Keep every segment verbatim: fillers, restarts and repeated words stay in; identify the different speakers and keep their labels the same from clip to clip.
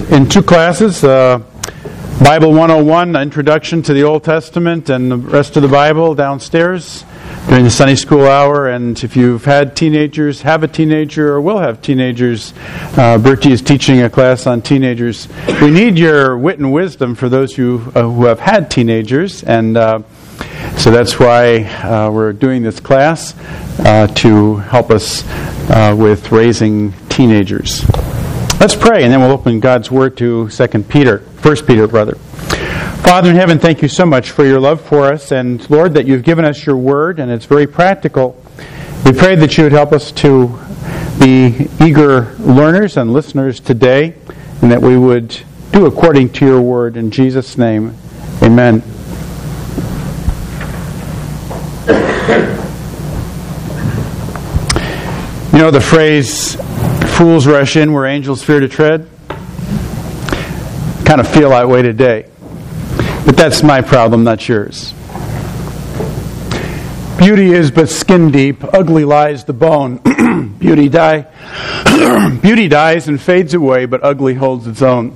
Speaker 1: in two classes, uh, Bible one oh one, Introduction to the Old Testament, and the rest of the Bible downstairs during the Sunday school hour. And if you've had teenagers, have a teenager, or will have teenagers, uh, Bertie is teaching a class on teenagers. We need your wit and wisdom for those who, uh, who have had teenagers, and uh, so that's why uh, we're doing this class uh, to help us uh, with raising teenagers. Let's pray, and then we'll open God's Word to Second Peter, First Peter, rather. Father in heaven, thank you so much for your love for us, and Lord, that you've given us your Word, and it's very practical. We pray that you would help us to be eager learners and listeners today, and that we would do according to your Word. In Jesus' name, amen. You know the phrase, fools rush in where angels fear to tread? Kind of feel that way today. But that's my problem, not yours. Beauty is but skin deep, ugly lies the bone. Beauty die, beauty dies and fades away, but ugly holds its own.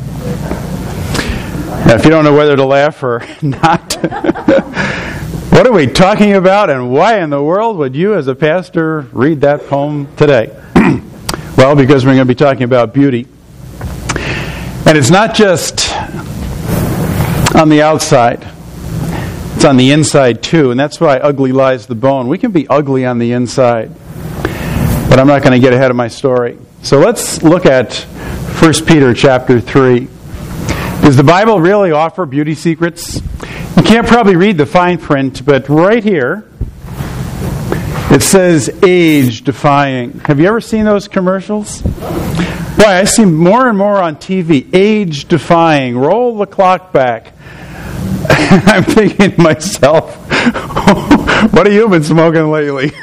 Speaker 1: Now, if you don't know whether to laugh or not, what are we talking about, and why in the world would you as a pastor read that poem today? Well, because we're going to be talking about beauty. And it's not just on the outside. It's on the inside too, and that's why ugly lies the bone. We can be ugly on the inside. But I'm not going to get ahead of my story. So let's look at First Peter chapter three. Does the Bible really offer beauty secrets? You can't probably read the fine print, but right here, it says age-defying. Have you ever seen those commercials? Why, I see more and more on T V. Age-defying. Roll the clock back. I'm thinking to myself, what have you been smoking lately?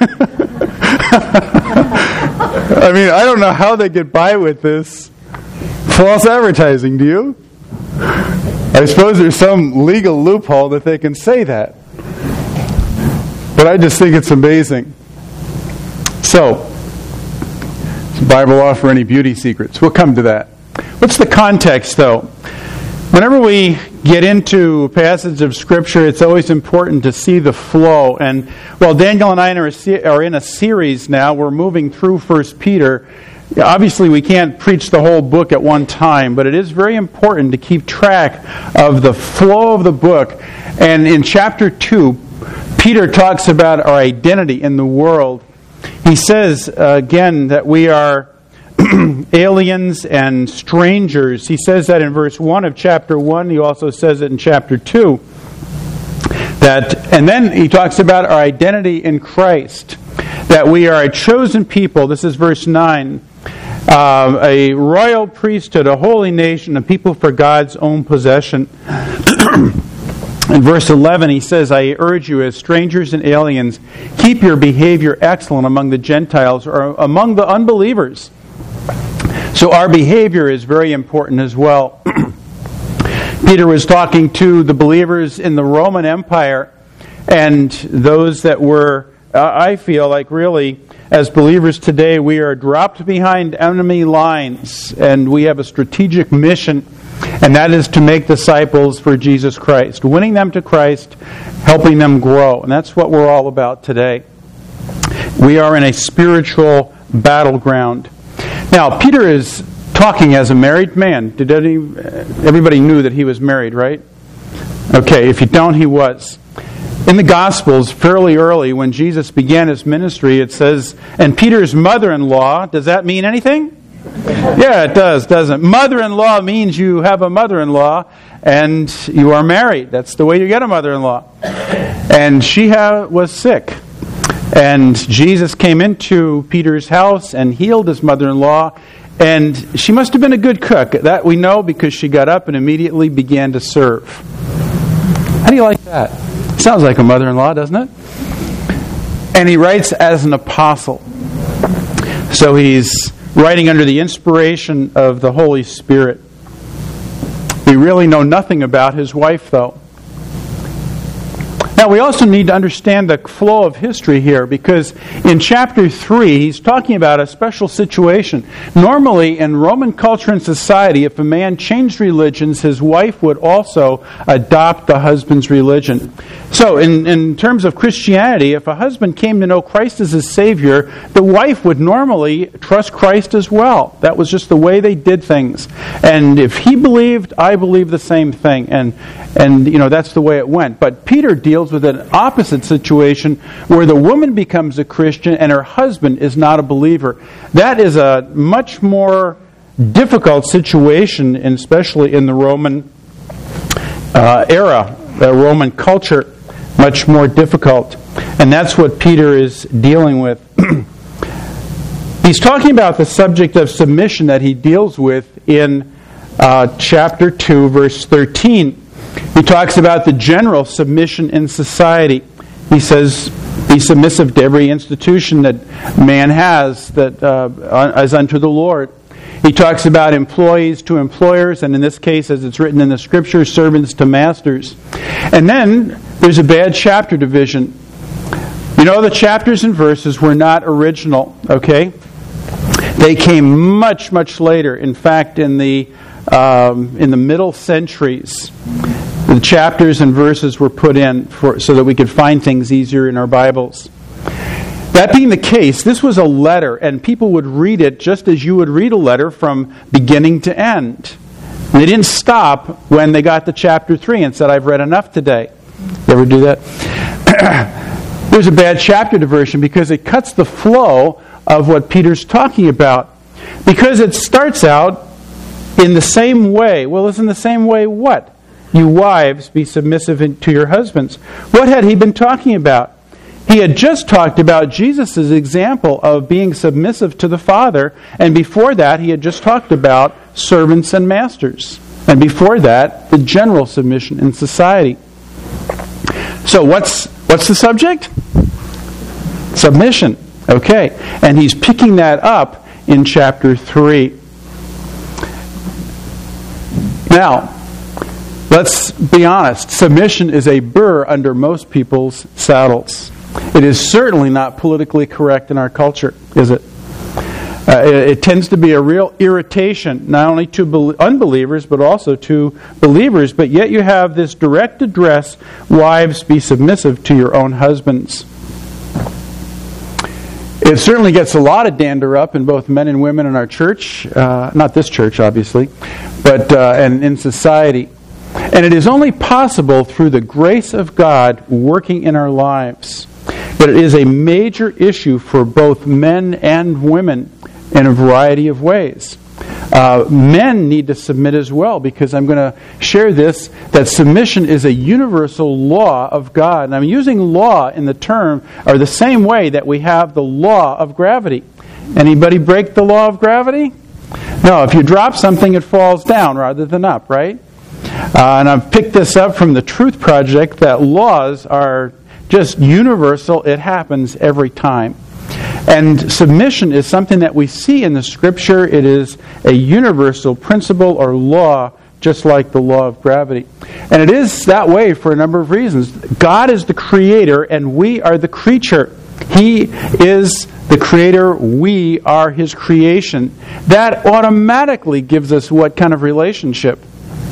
Speaker 1: I mean, I don't know how they get by with this false advertising, do you? I suppose there's some legal loophole that they can say that. But I just think it's amazing. So, does the Bible offer any beauty secrets? We'll come to that. What's the context, though? Whenever we get into a passage of Scripture, it's always important to see the flow. And while Daniel and I are in a series now, we're moving through First Peter. Obviously, we can't preach the whole book at one time, but it is very important to keep track of the flow of the book. And in chapter two, Peter talks about our identity in the world. He says, uh, again, that we are aliens and strangers. He says that in verse one of chapter one. He also says it in chapter two. That, and then he talks about our identity in Christ. That we are a chosen people. This is verse nine. Uh, a royal priesthood, a holy nation, a people for God's own possession. In verse eleven, he says, I urge you as strangers and aliens, keep your behavior excellent among the Gentiles or among the unbelievers. So our behavior is very important as well. Peter was talking to the believers in the Roman Empire and those that were, uh, I feel like really, as believers today, we are dropped behind enemy lines and we have a strategic mission, and that is to make disciples for Jesus Christ, winning them to Christ, helping them grow. And that's what we're all about today. We are in a spiritual battleground. Now, Peter is talking as a married man. Did any, everybody knew that he was married, right? Okay, if you don't, he was. In the Gospels, fairly early, when Jesus began his ministry, it says, and Peter's mother-in-law, does that mean anything? Yeah, it does, doesn't it? Mother-in-law means you have a mother-in-law and you are married. That's the way you get a mother-in-law. And she ha- was sick. And Jesus came into Peter's house and healed his mother-in-law. And she must have been a good cook. That we know because she got up and immediately began to serve. How do you like that? Sounds like a mother-in-law, doesn't it? And he writes as an apostle. So he's writing under the inspiration of the Holy Spirit. We really know nothing about his wife, though.
Speaker 2: Now, we also need to understand the flow of history here, because in chapter three, he's talking about a special situation. Normally, in Roman culture and society, if a man changed religions, his wife would also adopt the husband's religion. So, in, in terms of Christianity, if a husband came to know Christ as his Savior, the wife would normally trust Christ as well. That was just the way they did things. And if he believed, I believe the same thing. And, and you know, that's the way it went. But Peter deals with an opposite situation where the woman becomes a Christian and her husband is not a believer. That is a much more difficult situation, especially in the Roman uh, era, the Roman culture. Much more difficult. And that's what Peter is dealing with. He's talking about the subject of submission that he deals with in uh, chapter two, verse thirteen. He talks about the general submission in society. He says, be submissive to every institution that man has that uh, as unto the Lord. He talks about employees to employers, and in this case, as it's written in the Scripture, servants to masters. And then there's a bad chapter division. You know, the chapters and verses were not original, okay? They came much, much later. In fact, in the um, in the middle centuries, the chapters and verses were put in for so that we could find things easier in our Bibles. That being the case, this was a letter, and people would read it just as you would read a letter from beginning to end. And they didn't stop when they got to chapter three and said, I've read enough today. You ever do that? There's a bad chapter diversion because it cuts the flow of what Peter's talking about. Because it starts out in the same way. Well, it's in the same way what? You wives, be submissive to your husbands. What had he been talking about? He had just talked about Jesus' example of being submissive to the Father, and before that he had just talked about servants and masters. And before that, the general submission in society. So what's what's the subject? Submission. Okay. And he's picking that up in chapter three. Now, let's be honest. Submission is a burr under most people's saddles. It is certainly not politically correct in our culture, is it? Uh, it, it tends to be a real irritation, not only to be- unbelievers, but also to believers. But yet you have this direct address, wives, be submissive to your own husbands. It certainly gets a lot of dander up in both men and women in our church, uh, not this church, obviously, but uh, and in society. And it is only possible through the grace of God working in our lives. But it is a major issue for both men and women in a variety of ways. Uh, men need to submit as well, because I'm going to share this, that submission is a universal law of God. And I'm using law in the term, or the same way that we have the law of gravity. Anybody break the law of gravity? No, if you drop something, it falls down rather than up, right? Uh, and I've picked this up from the Truth Project, that laws are just universal. It happens every time. And submission is something that we see in the Scripture. It is a universal principle or law, just like the law of gravity. And it is that way for a number of reasons. God is the creator and we are the creature. He is the creator, we are His creation. That automatically gives us what kind of relationship?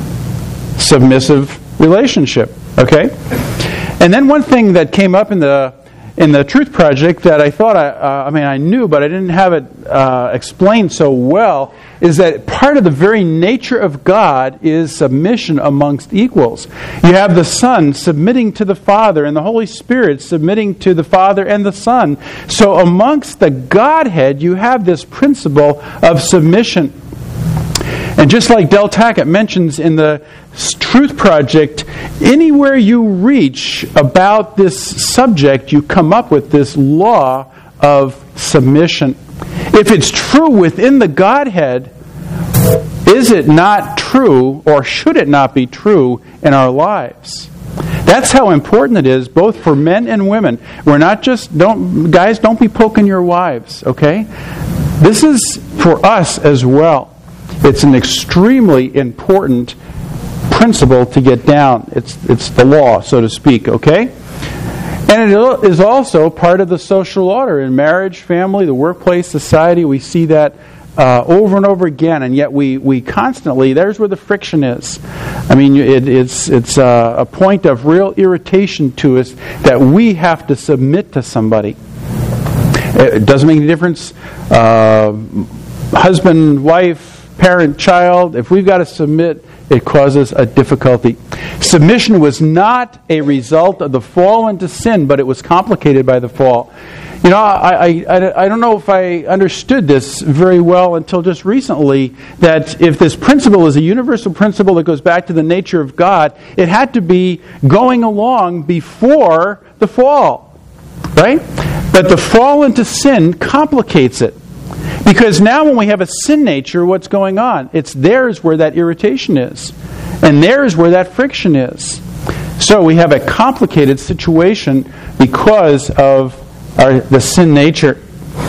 Speaker 2: Submissive relationship. Okay? And then one thing that came up in the in the Truth Project that I thought I uh, I mean I knew, but I didn't have it uh, explained so well, is that part of the very nature of God is submission amongst equals. You have the Son submitting to the Father, and the Holy Spirit submitting to the Father and the Son. So amongst the Godhead, you have this principle of submission. And just like Del Tackett mentions in the Truth Project, anywhere you reach about this subject, you come up with this law of submission. If it's true within the Godhead, is it not true, or should it not be true in our lives? That's how important it is, both for men and women. We're not just, don't guys, don't be poking your wives, okay? This is for us as well. It's an extremely important principle to get down. It's it's the law, so to speak, okay? And it is also part of the social order in marriage, family, the workplace, society. We see that uh, over and over again, and yet we, we constantly, there's where the friction is. I mean, it, it's, it's a, a point of real irritation to us that we have to submit to somebody. It doesn't make any difference. Uh, husband, wife, parent, child, if we've got to submit, it causes a difficulty. Submission was not a result of the fall into sin, but it was complicated by the fall. You know, I, I, I don't know if I understood this very well until just recently, that if this principle is a universal principle that goes back to the nature of God, it had to be going along before the fall, right? But the fall into sin complicates it. Because now when we have a sin nature, what's going on? It's there's where that irritation is. And there's where that friction is. So we have a complicated situation because of our, the sin nature.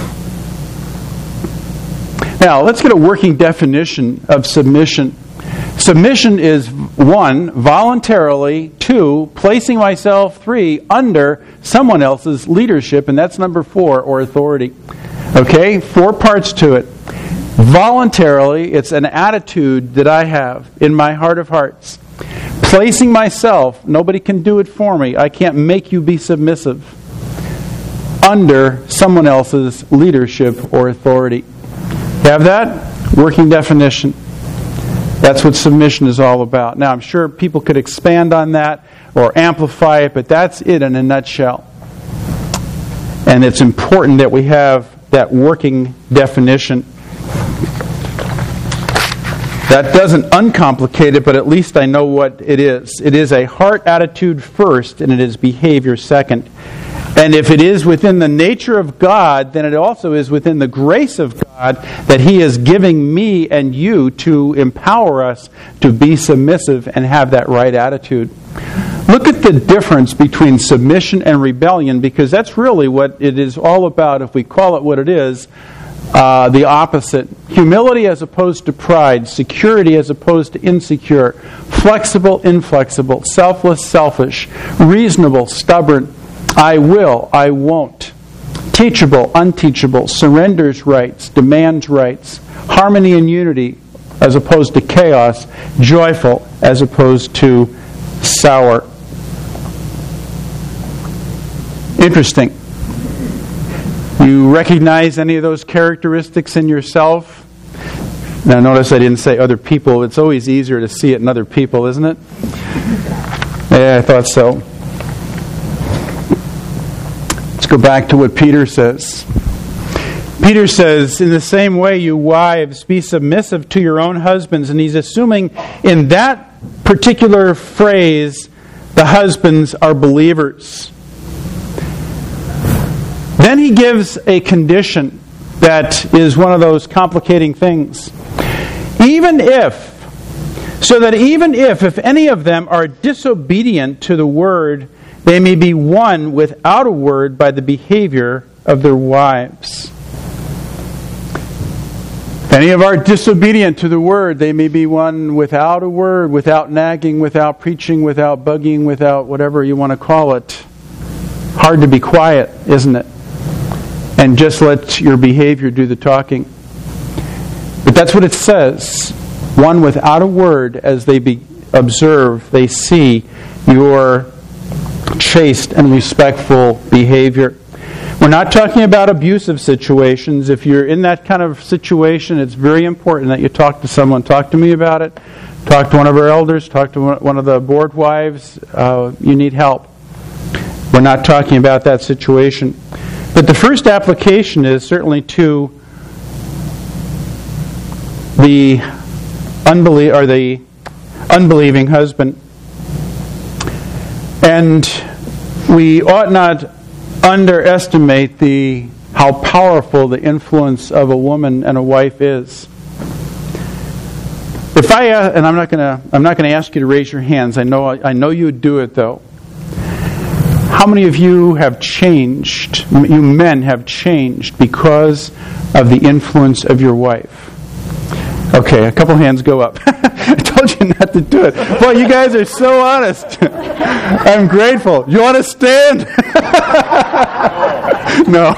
Speaker 2: Now, let's get a working definition of submission. Submission is, one, voluntarily, two, placing myself, three, under someone else's leadership, and that's number four, or authority. Okay, four parts to it. Voluntarily, it's an attitude that I have in my heart of hearts. Placing myself, nobody can do it for me. I can't make you be submissive. Under someone else's leadership or authority. Have that? Working definition. That's what submission is all about. Now, I'm sure people could expand on that or amplify it, but that's it in a nutshell. And it's important that we have that working definition. That doesn't uncomplicate it, but at least I know what it is. It is a heart attitude first, and it is behavior second. And if it is within the nature of God, then it also is within the grace of God that He is giving me and you to empower us to be submissive and have that right attitude. Look at the difference between submission and rebellion, because that's really what it is all about. If we call it what it is, uh, the opposite. Humility as opposed to pride, security as opposed to insecure, flexible, inflexible, selfless, selfish, reasonable, stubborn, I will, I won't, teachable, unteachable, surrenders rights, demands rights, harmony and unity as opposed to chaos, joyful as opposed to sour. Interesting. You recognize any of those characteristics in yourself? Now notice I didn't say other people. It's always easier to see it in other people, isn't it? Yeah, I thought so. Let's go back to what Peter says. Peter says, in the same way, you wives, be submissive to your own husbands. And he's assuming in that particular phrase, the husbands are believers. Then he gives a condition that is one of those complicating things. Even if, so that even if, if any of them are disobedient to the word, they may be won without a word by the behavior of their wives. If any of are disobedient to the word, they may be won without a word, without nagging, without preaching, without bugging, without whatever you want to call it. Hard to be quiet, isn't it? And just let your behavior do the talking. But that's what it says. One without a word, as they be, observe, they see your chaste and respectful behavior. We're not talking about abusive situations. If you're in that kind of situation, it's very important that you talk to someone. Talk to me about it. Talk to one of our elders. Talk to one of the board wives. Uh, you need help. We're not talking about that situation. But the first application is certainly to the unbelie- or the unbelieving husband. And we ought not underestimate the how powerful the influence of a woman and a wife is. If I uh, and I'm not going to I'm not going to ask you to raise your hands. I know I know you would do it though. How many of you have changed, you men have changed because of the influence of your wife? Okay, a couple hands go up. I told told you not to do it. Boy, you guys are so honest. I'm grateful. You want to stand? No.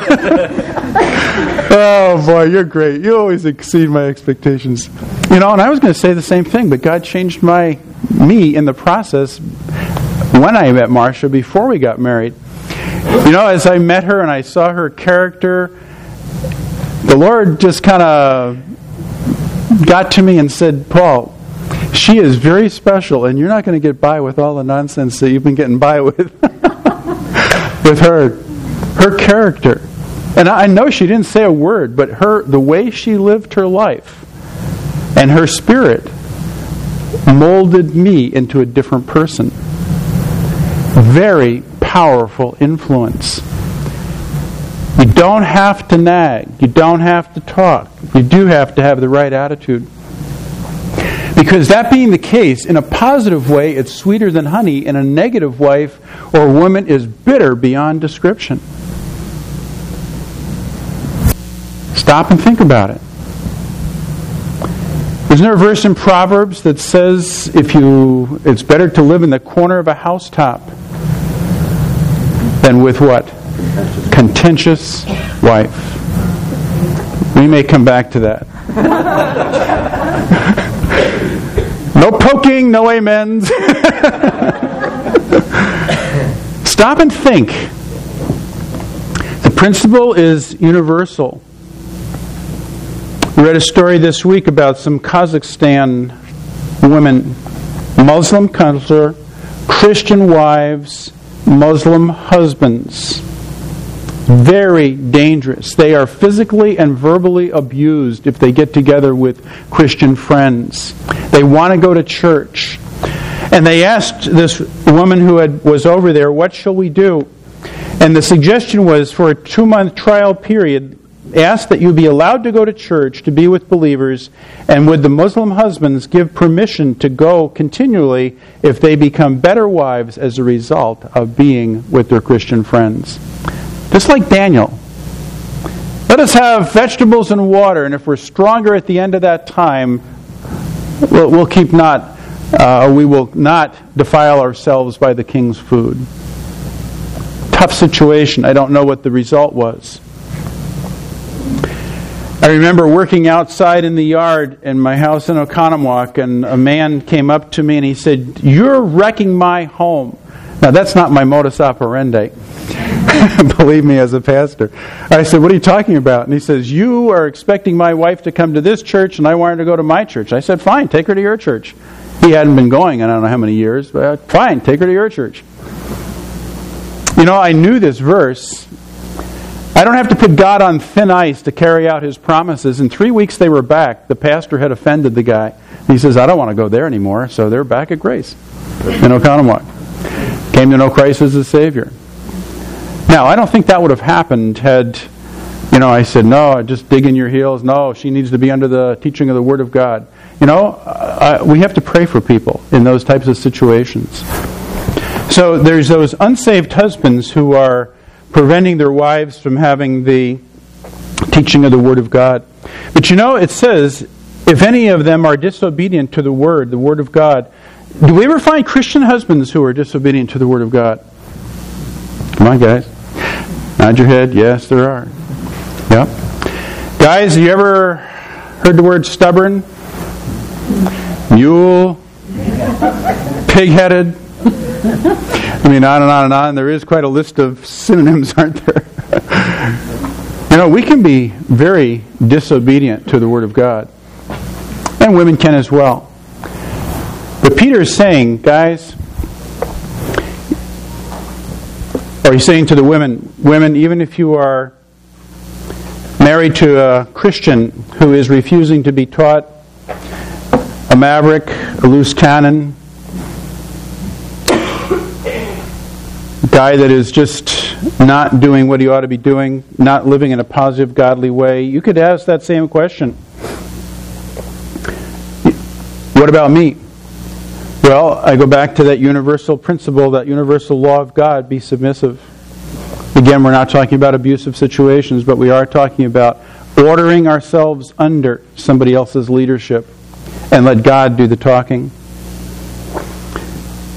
Speaker 2: Oh, boy, you're great. You always exceed my expectations. You know, and I was going to say the same thing, but God changed my me in the process when I met Marcia before we got married. You know, as I met her and I saw her character, the Lord just kind of got to me and said, Paul, she is very special, and you're not going to get by with all the nonsense that you've been getting by with with her. Her character. And I know she didn't say a word, but her the way she lived her life and her spirit molded me into a different person. Very powerful influence. You don't have to nag. You don't have to talk. You do have to have the right attitude. Because that being the case, in a positive way, it's sweeter than honey. In a negative wife or woman is bitter beyond description. Stop and think about it. Isn't there a verse in Proverbs that says if you it's better to live in the corner of a housetop than with what? Contentious wife. We may come back to that. No poking, no amens. Stop and think. The principle is universal. We read a story this week about some Kazakhstan women, Muslim culture, Christian wives, Muslim husbands. Very dangerous. They are physically and verbally abused if they get together with Christian friends. They want to go to church. And they asked this woman who had, was over there, what shall we do? And the suggestion was for a two-month trial period, ask that you be allowed to go to church to be with believers, and would the Muslim husbands give permission to go continually if they become better wives as a result of being with their Christian friends. Just like Daniel. Let us have vegetables and water, and if we're stronger at the end of that time, we'll, we'll keep not, uh, we will not defile ourselves by the king's food. Tough situation. I don't know what the result was. I remember working outside in the yard in my house in Oconomowoc, and a man came up to me and he said, "You're wrecking my home." Now, that's not my modus operandi. Believe me, as a pastor. I said, "What are you talking about?" And he says, "You are expecting my wife to come to this church, and I want her to go to my church." I said, "Fine, take her to your church." He hadn't been going, I don't know how many years, but fine, take her to your church. You know, I knew this verse. I don't have to put God on thin ice to carry out His promises. In three weeks they were back. The pastor had offended the guy. He says, "I don't want to go there anymore." So they're back at Grace in Oconomowoc. Came to know Christ as a Savior. Now, I don't think that would have happened had, you know, I said, "No, just dig in your heels. No, she needs to be under the teaching of the Word of God." You know, uh, we have to pray for people in those types of situations. So there's those unsaved husbands who are preventing their wives from having the teaching of the Word of God. But you know, it says, if any of them are disobedient to the Word, the Word of God. Do we ever find Christian husbands who are disobedient to the Word of God? Come on, guys. Nod your head. Yes, there are. Yep. Guys, have you ever heard the word stubborn? Mule? Pig-headed? I mean, on and on and on. There is quite a list of synonyms, aren't there? You know, we can be very disobedient to the Word of God. And women can as well. But Peter is saying, guys, or he's saying to the women, women, even if you are married to a Christian who is refusing to be taught, a maverick, a loose cannon, a guy that is just not doing what he ought to be doing, not living in a positive, godly way, you could ask that same question. What about me? Well, I go back to that universal principle, that universal law of God, be submissive. Again, we're not talking about abusive situations, but we are talking about ordering ourselves under somebody else's leadership and let God do the talking.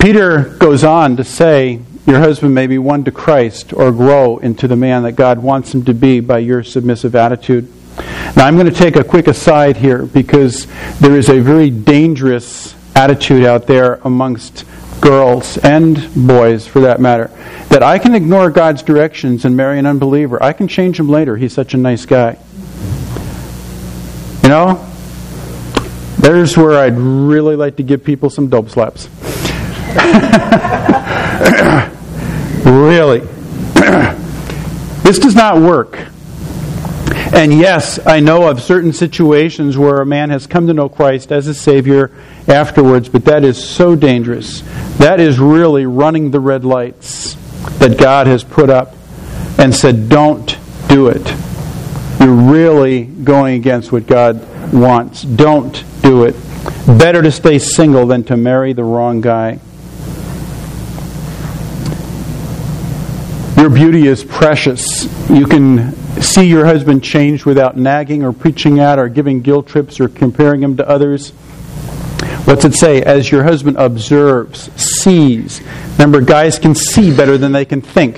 Speaker 2: Peter goes on to say, your husband may be won to Christ or grow into the man that God wants him to be by your submissive attitude. Now I'm going to take a quick aside here because there is a very dangerous attitude out there amongst girls and boys for that matter, that I can ignore God's directions and marry an unbeliever. I can change him later. He's such a nice guy. You know, there's where I'd really like to give people some dope slaps. Really. This does not work. And yes, I know of certain situations where a man has come to know Christ as a Savior afterwards, but that is so dangerous. That is really running the red lights that God has put up and said, don't do it. You're really going against what God wants. Don't do it. Better to stay single than to marry the wrong guy. Your beauty is precious. You can see your husband change without nagging or preaching at or giving guilt trips or comparing him to others. What's it say? As your husband observes, sees. Remember, guys can see better than they can think.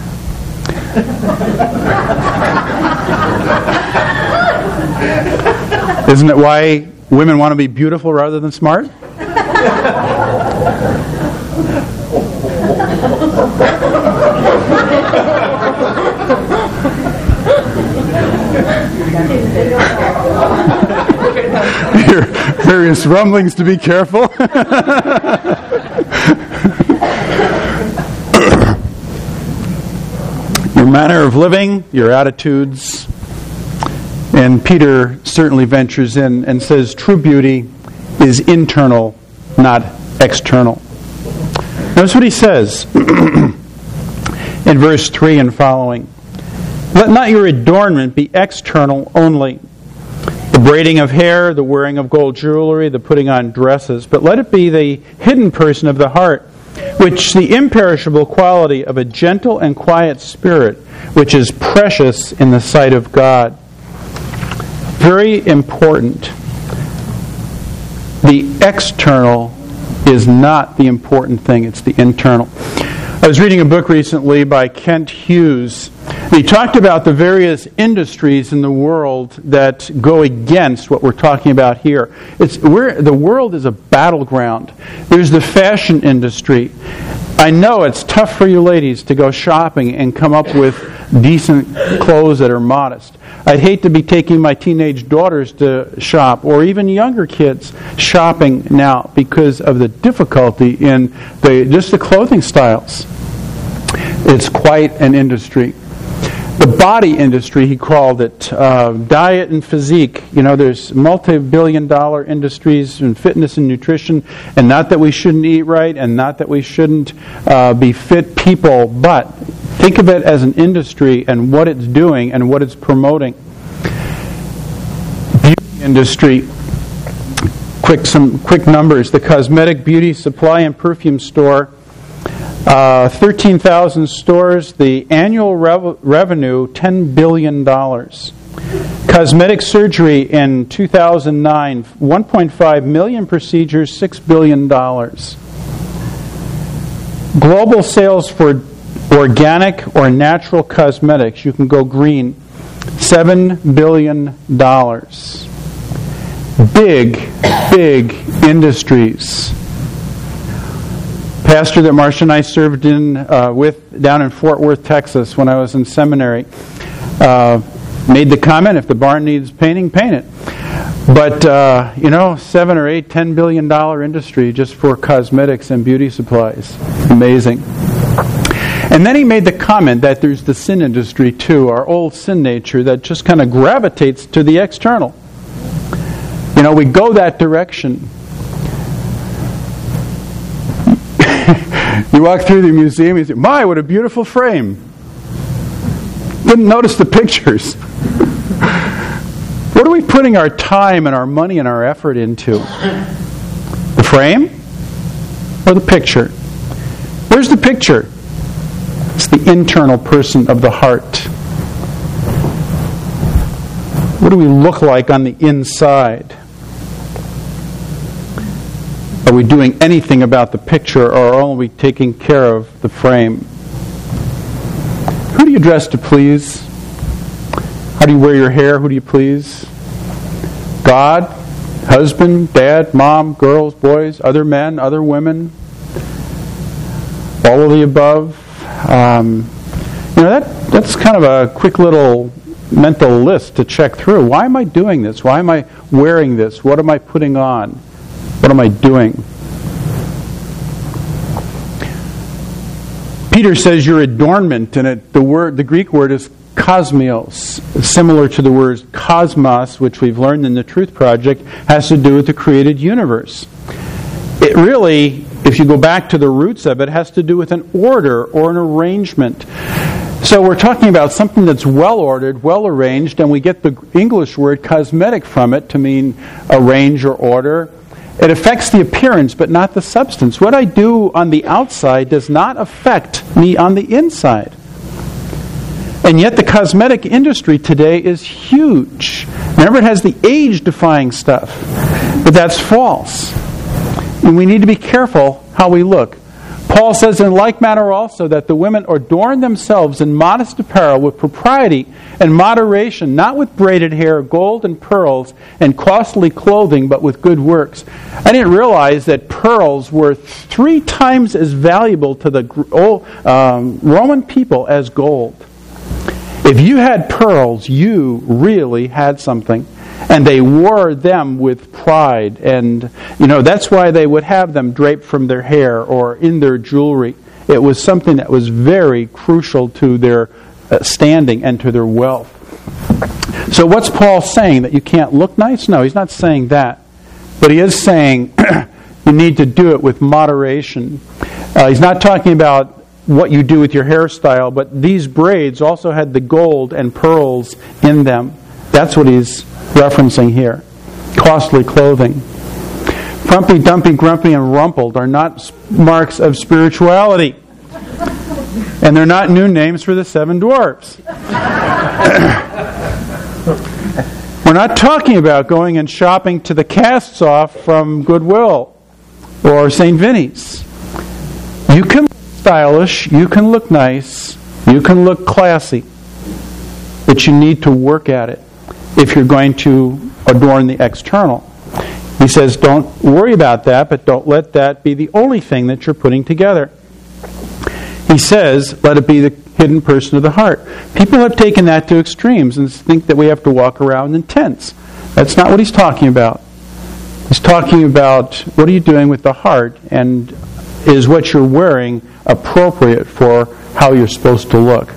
Speaker 2: Isn't it why women want to be beautiful rather than smart? Your various rumblings to be careful. Your manner of living, your attitudes. And Peter certainly ventures in and says true beauty is internal, not external. Notice what he says in verse three and following. Let not your adornment be external only, the braiding of hair, the wearing of gold jewelry, the putting on dresses, but let it be the hidden person of the heart, which the imperishable quality of a gentle and quiet spirit, which is precious in the sight of God. Very important. The external is not the important thing, it's the internal. I was reading a book recently by Kent Hughes. He talked about the various industries in the world that go against what we're talking about here. It's we're, the world is a battleground. There's the fashion industry. I know it's tough for you ladies to go shopping and come up with decent clothes that are modest. I'd hate to be taking my teenage daughters to shop, or even younger kids shopping now, because of the difficulty in the just the clothing styles. It's quite an industry. The body industry, he called it, uh, diet and physique. You know, there's multi-billion dollar industries in fitness and nutrition, and not that we shouldn't eat right, and not that we shouldn't uh, be fit people, but think of it as an industry and what it's doing and what it's promoting. Beauty industry. Quick, some quick numbers. The cosmetic, beauty, supply, and perfume store. Uh, thirteen thousand stores. The annual rev- revenue, ten billion dollars. Cosmetic surgery in two thousand nine, one point five million procedures, six billion dollars. Global sales for organic or natural cosmetics, you can go green, seven billion dollars. Big, big industries. Pastor that Marcia and I served in uh, with down in Fort Worth, Texas, when I was in seminary, uh, made the comment: if the barn needs painting, paint it. But uh, you know, seven or eight, ten billion dollar industry just for cosmetics and beauty supplies. Amazing. And then he made the comment that there's the sin industry too, our old sin nature that just kind of gravitates to the external. You know, we go that direction. You walk through the museum, you say, my, what a beautiful frame. Didn't notice the pictures. What are we putting our time and our money and our effort into? The frame or the picture? Where's the picture? It's the internal person of the heart. What do we look like on the inside? Are we doing anything about the picture, or are we taking care of the frame? Who do you dress to please? How do you wear your hair? Who do you please? God, husband, dad, mom, girls, boys, other men, other women, all of the above. Um, you know, that that's kind of a quick little mental list to check through. Why am I doing this? Why am I wearing this? What am I putting on? What am I doing? Peter says your adornment, and it, the word, the Greek word is kosmios, similar to the word cosmos, which we've learned in the Truth Project, has to do with the created universe. It really, if you go back to the roots of it, has to do with an order or an arrangement. So we're talking about something that's well-ordered, well-arranged, and we get the English word cosmetic from it to mean arrange or order. It affects the appearance, but not the substance. What I do on the outside does not affect me on the inside. And yet the cosmetic industry today is huge. Remember, it has the age-defying stuff. But that's false. And we need to be careful how we look. Paul says in like manner also that the women adorn themselves in modest apparel with propriety and moderation, not with braided hair, gold and pearls, and costly clothing, but with good works. I didn't realize that pearls were three times as valuable to the old, um, Roman people as gold. If you had pearls, you really had something. And they wore them with pride. And, you know, that's why they would have them draped from their hair or in their jewelry. It was something that was very crucial to their uh, standing and to their wealth. So what's Paul saying? That you can't look nice? No, he's not saying that. But he is saying you need to do it with moderation. Uh, he's not talking about what you do with your hairstyle, but these braids also had the gold and pearls in them. That's what he's referencing here. Costly clothing. Frumpy, dumpy, grumpy, and rumpled are not marks of spirituality. And they're not new names for the seven dwarfs. We're not talking about going and shopping to the casts-off from Goodwill or Saint Vinny's. You can look stylish, you can look nice, you can look classy, but you need to work at it if you're going to adorn the external. He says, don't worry about that, but don't let that be the only thing that you're putting together. He says, let it be the hidden person of the heart. People have taken that to extremes and think that we have to walk around in tents. That's not what he's talking about. He's talking about what are you doing with the heart, and is what you're wearing appropriate for how you're supposed to look.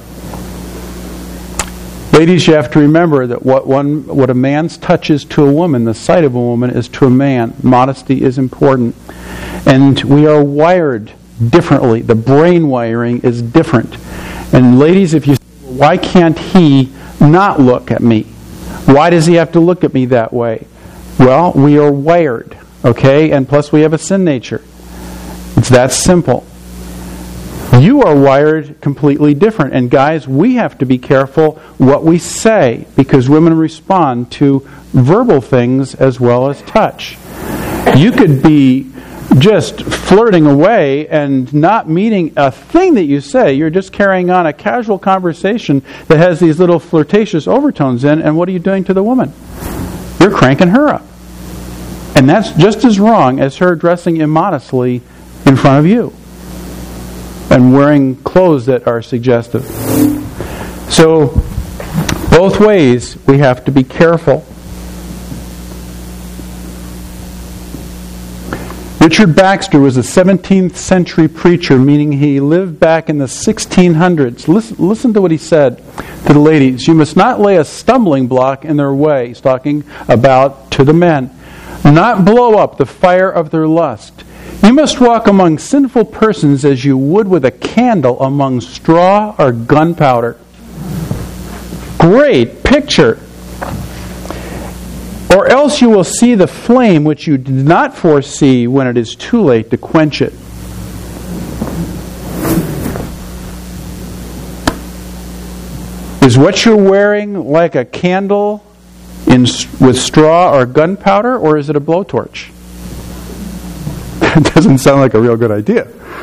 Speaker 2: Ladies, you have to remember that what one, what a man's touch is to a woman, the sight of a woman is to a man. Modesty is important. And we are wired differently. The brain wiring is different. And ladies, if you say, why can't he not look at me? Why does he have to look at me that way? Well, we are wired, okay? And plus we have a sin nature. It's that simple. You are wired completely different. And guys, we have to be careful what we say, because women respond to verbal things as well as touch. You could be just flirting away and not meaning a thing that you say. You're just carrying on a casual conversation that has these little flirtatious overtones in, and what are you doing to the woman? You're cranking her up. And that's just as wrong as her dressing immodestly in front of you and wearing clothes that are suggestive. So, both ways we have to be careful. Richard Baxter was a seventeenth century preacher, meaning he lived back in the sixteen hundreds. Listen, listen to what he said to the ladies. You must not lay a stumbling block in their way. He's talking about to the men. Not blow up the fire of their lust. You must walk among sinful persons as you would with a candle among straw or gunpowder. Great picture. Or else you will see the flame which you did not foresee when it is too late to quench it. Is what you're wearing like a candle in, with straw or gunpowder, or is it a blowtorch?
Speaker 1: It doesn't sound like a real good idea.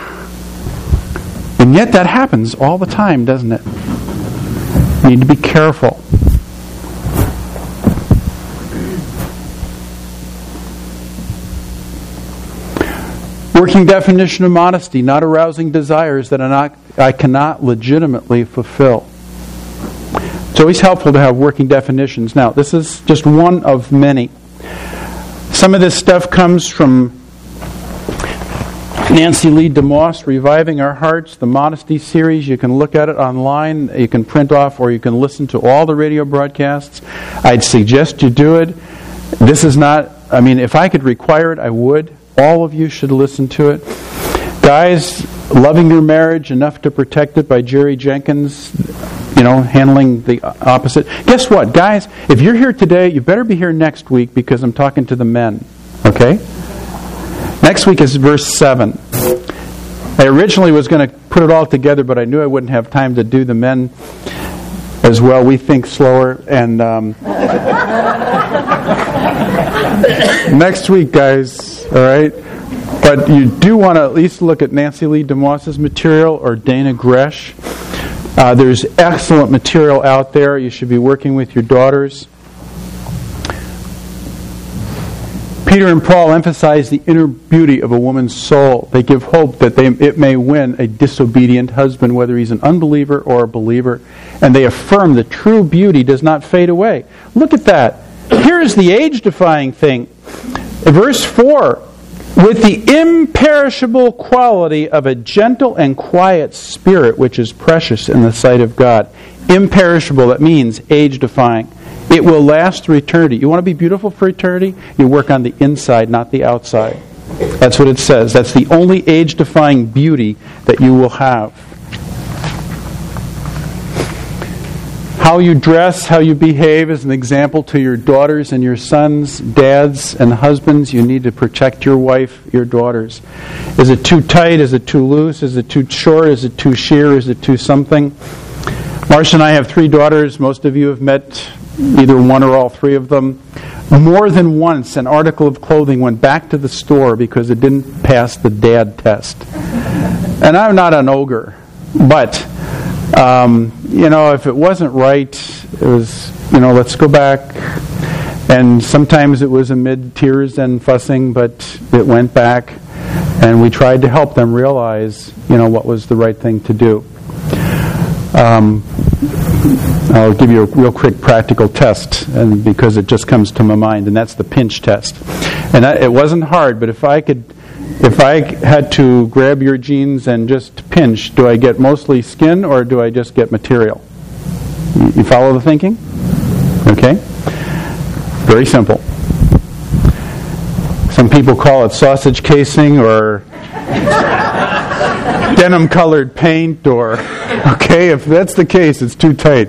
Speaker 1: And yet that happens all the time, doesn't it? You need to be careful. Working definition of modesty: not arousing desires that are not, I cannot legitimately fulfill. It's always helpful to have working definitions. Now, this is just one of many. Some of this stuff comes from Nancy Lee DeMoss, Reviving Our Hearts, the Modesty series. You can look at it online, you can print off, or you can listen to all the radio broadcasts. I'd suggest you do it. This is not, I mean, if I could require it, I would. All of you should listen to it. Guys, Loving Your Marriage, Enough to Protect It by Jerry Jenkins, you know, handling the opposite. Guess what, guys? If you're here today, you better be here next week because I'm talking to the men, okay? Next week is verse seven. I originally was going to put it all together, but I knew I wouldn't have time to do the men as well. We think slower. And um, next week, guys, all right? But you do want to at least look at Nancy Lee DeMoss's material or Dana Gresh. Uh, there's excellent material out there. You should be working with your daughters. Peter and Paul emphasize the inner beauty of a woman's soul. They give hope that they, it may win a disobedient husband, whether he's an unbeliever or a believer. And they affirm that true beauty does not fade away. Look at that. Here's the age-defying thing. Verse four, with the imperishable quality of a gentle and quiet spirit, which is precious in the sight of God. Imperishable, that means age-defying. It will last through eternity. You want to be beautiful for eternity? You work on the inside, not the outside. That's what it says. That's the only age-defying beauty that you will have. How you dress, how you behave is an example to your daughters and your sons, dads and husbands. You need to protect your wife, your daughters. Is it too tight? Is it too loose? Is it too short? Is it too sheer? Is it too something? Marcia and I have three daughters. Most of you have met either one or all three of them. More than once, an article of clothing went back to the store because it didn't pass the dad test. And I'm not an ogre, but um, you know, if it wasn't right, it was, you know, let's go back. And sometimes it was amid tears and fussing, but it went back, and we tried to help them realize, you know, what was the right thing to do. Um, I'll give you a real quick practical test, and because it just comes to my mind, and that's the pinch test. And that, it wasn't hard, but if I could, if I had to grab your jeans and just pinch, do I get mostly skin or do I just get material? You, you follow the thinking? Okay. Very simple. Some people call it sausage casing or denim-colored paint, or, okay, if that's the case, it's too tight.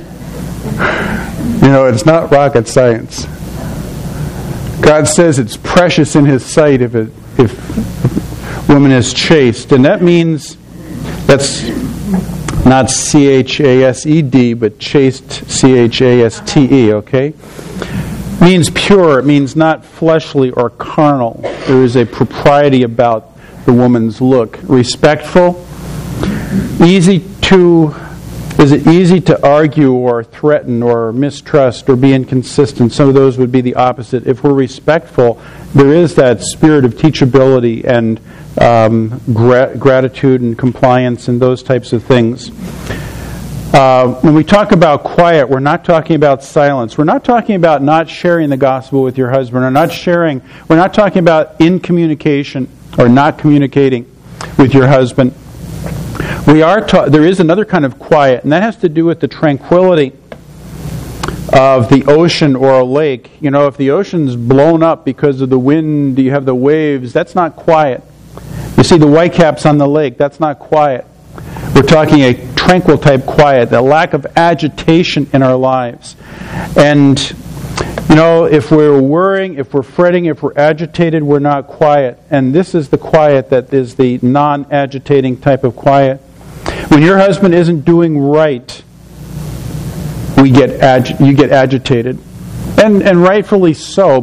Speaker 1: You know, it's not rocket science. God says it's precious in His sight if it, if a woman is chaste. And that means, that's not C H A S E D, but chaste, C H A S T E, okay? Means pure. It means not fleshly or carnal. There is a propriety about the woman's look. Respectful. Easy to, is it easy to argue or threaten or mistrust or be inconsistent? Some of those would be the opposite. If we're respectful, there is that spirit of teachability and um, gra- gratitude and compliance and those types of things. Uh, when we talk about quiet, we're not talking about silence. We're not talking about not sharing the gospel with your husband, or not sharing. We're not talking about incommunication or not communicating with your husband. We are. Ta- there is another kind of quiet, and that has to do with the tranquility of the ocean or a lake. You know, if the ocean's blown up because of the wind, you have the waves. That's not quiet. You see the whitecaps on the lake. That's not quiet. We're talking a tranquil type quiet, the lack of agitation in our lives. And, you know, if we're worrying, if we're fretting, if we're agitated, we're not quiet. And this is the quiet that is the non-agitating type of quiet. When your husband isn't doing right, we get agi- you get agitated. And, and rightfully so, but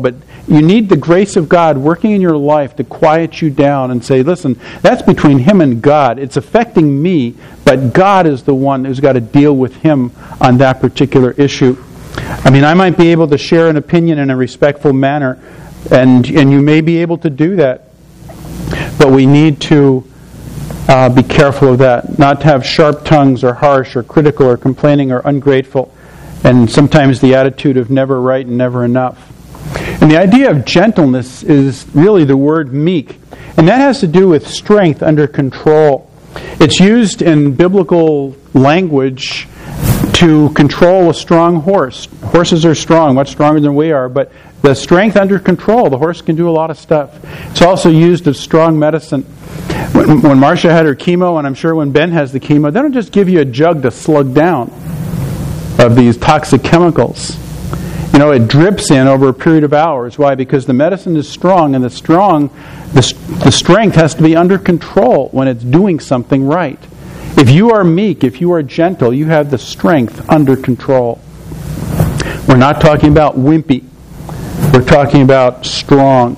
Speaker 2: You need the grace of God working in your life to quiet you down and say, listen, that's between him and God. It's affecting me, but God is the one who's got to deal with him on that particular issue. I mean, I might be able to share an opinion in a respectful manner, and, and you may be able to do that. But we need to uh, be careful of that, not to have sharp tongues or harsh or critical or complaining or ungrateful, and sometimes the attitude of never right and never enough. And the idea of gentleness is really the word meek, and that has to do with strength under control. It's used in biblical language to control a strong horse. Horses are strong, much stronger than we are, but the strength under control, the horse can do a lot of stuff. It's also used of strong medicine. When, when Marcia had her chemo, and I'm sure when Ben has the chemo, they don't just give you a jug to slug down of these toxic chemicals. You know, it drips in over a period of hours. Why? Because the medicine is strong, and the strong, the, the strength has to be under control when it's doing something right. If you are meek, if you are gentle, you have the strength under control. We're not talking about wimpy. We're talking about strong.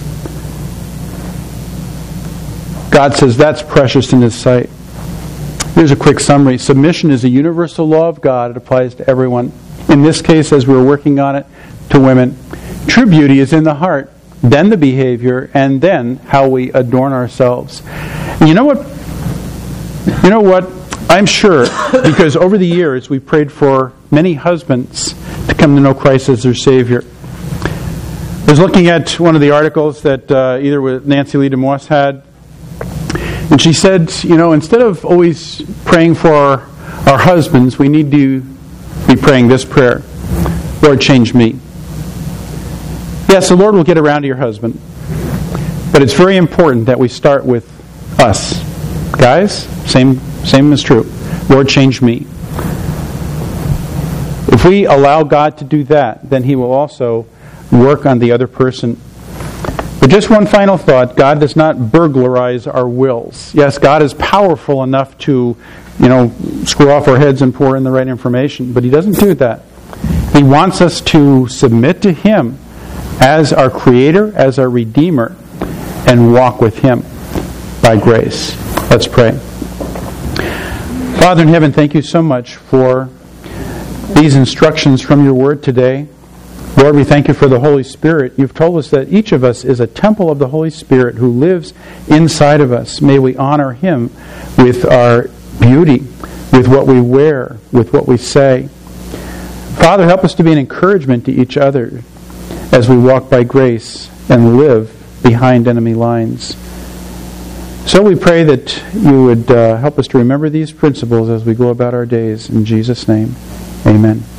Speaker 2: God says that's precious in His sight. Here's a quick summary. Submission is a universal law of God. It applies to everyone. In this case, as we're working on it, to women. True beauty is in the heart, then the behavior, and then how we adorn ourselves. And you know what? You know what? I'm sure, because over the years we've prayed for many husbands to come to know Christ as their Savior. I was looking at one of the articles that uh, either with Nancy Lee DeMoss had, and she said, you know, instead of always praying for our, our husbands, we need to be praying this prayer: Lord, change me. Yes, the Lord will get around to your husband, but it's very important that we start with us. Guys, same same is true. Lord, change me. If we allow God to do that, then He will also work on the other person. But just one final thought: God does not burglarize our wills. Yes, God is powerful enough to, you know, screw off our heads and pour in the right information, but He doesn't do that. He wants us to submit to Him as our Creator, as our Redeemer, and walk with Him by grace. Let's pray. Father in heaven, thank you so much for these instructions from your word today. Lord, we thank you for the Holy Spirit. You've told us that each of us is a temple of the Holy Spirit who lives inside of us. May we honor Him with our beauty, with what we wear, with what we say. Father, help us to be an encouragement to each other as we walk by grace and live behind enemy lines. So we pray that you would uh, help us to remember these principles as we go about our days. In Jesus' name, amen.